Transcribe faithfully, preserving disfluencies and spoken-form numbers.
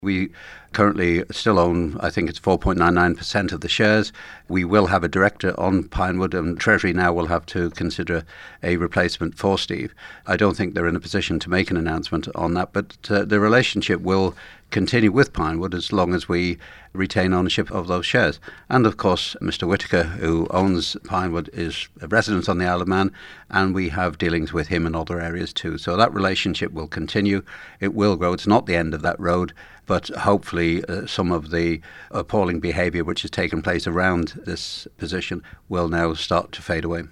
We currently still own, I think it's four point nine nine percent of the shares. We will have a director on Pinewood, and Treasury now will have to consider a replacement for Steve. I don't think they're in a position to make an announcement on that, but uh, the relationship will continue with Pinewood as long as we retain ownership of those shares. And of course, Mister Whitaker, who owns Pinewood, is a resident on the Isle of Man, and we have dealings with him in other areas too. So that relationship will continue. It will grow. It's not the end of that road, but hopefully uh, some of the appalling behaviour which has taken place around this position will now start to fade away.